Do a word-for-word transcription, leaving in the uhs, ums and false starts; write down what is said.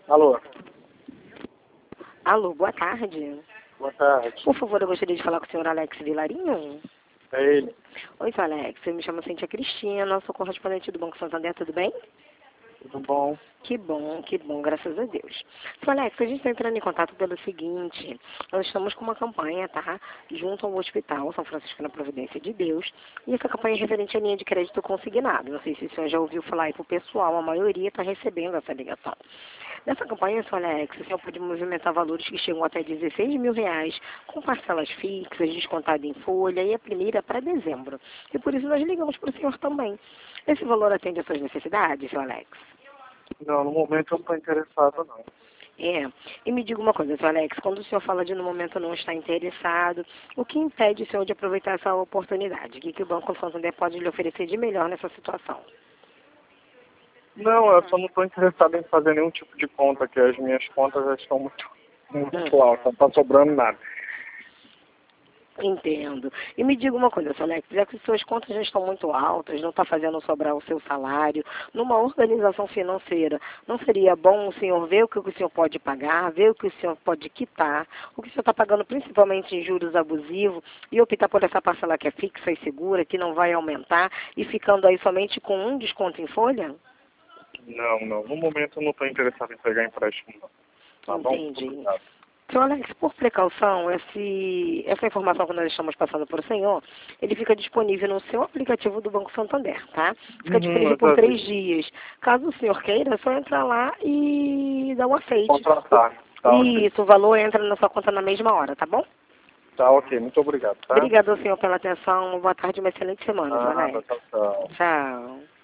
Alô? Alô, boa tarde. Boa tarde. Por favor, eu gostaria de falar com o senhor Alex Vilarinho. É ele. Oi, senhor Alex. Eu me chamo Cíntia Cristina, sou correspondente do Banco Santander, tudo bem? Tudo bom? Que bom, que bom, graças a Deus. Senhor Alex, a gente está entrando em contato pelo seguinte, nós estamos com uma campanha, tá? Junto ao Hospital São Francisco na Providência de Deus, e essa campanha é referente à linha de crédito consignado. Não sei se o senhor já ouviu falar aí pro pessoal, a maioria está recebendo essa ligação. Nessa campanha, senhor Alex, o senhor pode movimentar valores que chegam até dezesseis mil reais, com parcelas fixas, descontado em folha, e a primeira para dezembro. E por isso nós ligamos para o senhor também. Esse valor atende às suas necessidades, senhor Alex? Não, no momento eu não estou interessado, não. É, e me diga uma coisa, senhor Alex, quando o senhor fala de no momento não estar interessado, o que impede o senhor de aproveitar essa oportunidade? O que, que o Banco Santander pode lhe oferecer de melhor nessa situação? Não, eu só não estou interessado em fazer nenhum tipo de conta, que as minhas contas já estão muito, muito Hum. altas, não está sobrando nada. Entendo. E me diga uma coisa, senhor Alex, já que suas contas já estão muito altas, não está fazendo sobrar o seu salário, numa organização financeira, não seria bom o senhor ver o que o senhor pode pagar, ver o que o senhor pode quitar, o que o senhor está pagando principalmente em juros abusivos, e optar por essa parcela que é fixa e segura, que não vai aumentar, e ficando aí somente com um desconto em folha? Não, não. No momento eu não estou interessado em pegar empréstimo, não. Tá bom? Entendi. Obrigado. Senhor Alex, por precaução, esse, essa informação que nós estamos passando para o senhor, ele fica disponível no seu aplicativo do Banco Santander, tá? Fica Uhum, disponível eu por já três vi. dias. Caso o senhor queira, é só entrar lá e dar um aceite. Contratar. Tá ok. Isso, o valor entra na sua conta na mesma hora, tá bom? Tá ok. Muito obrigado, tá? Obrigada, senhor, pela atenção. Boa tarde e uma excelente semana, senhor Nada, Alex. tchau, tchau. Tchau.